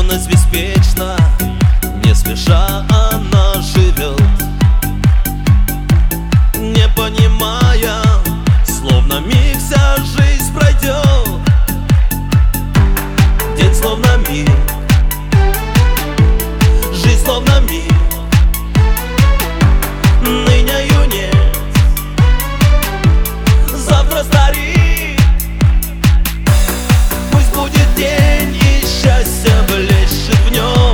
Влюбленность беспечна, не спеша она живет, не понимая, словно миг вся жизнь пройдет. День словно миг, жизнь словно миг. Ныне юнец, завтра старик. Пусть будет день, и счастье блещет в нем.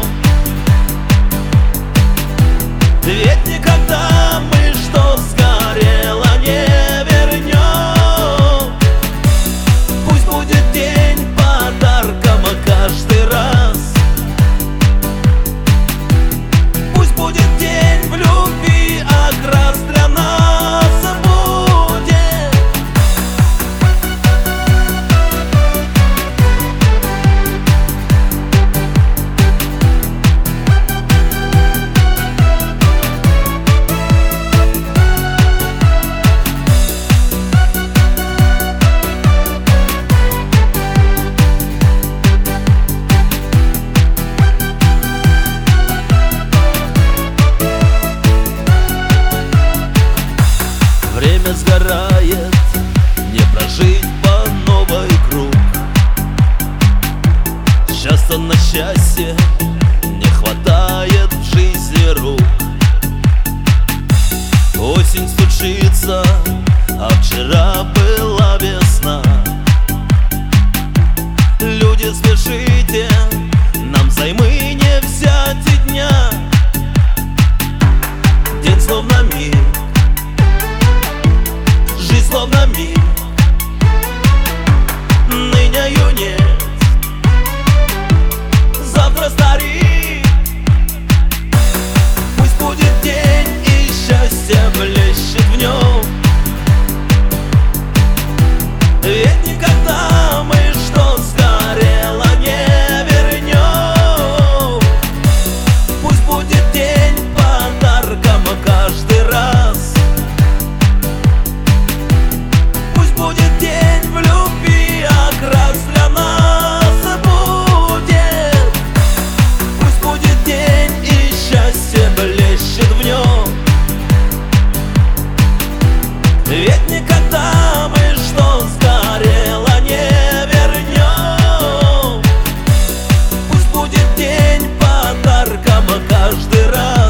Ведь никогда мы, что сгорело, не вернем. Пусть будет день подарком каждый раз. Пусть будет день в любви, окрас для нас будет. Время сгорает, не прожить по новой круг. Часто на счастье не хватает в жизни рук. Осень стучится, а вчера была весна. Люди, спешите, нам взаймы не взять и дня. День словно миг, жизнь словно миг. Ныне юнец, завтра старик. Пусть будет день, и счастье блещет в нем. Ведь никогда мы, что сгорело, не вернем. Пусть будет день подарком каждый раз. Будет день в любви, окрас для нас будет. Пусть будет день, и счастье блещет в нем. Ведь никогда мы, что сгорело, не вернем. Пусть будет день подарком каждый раз.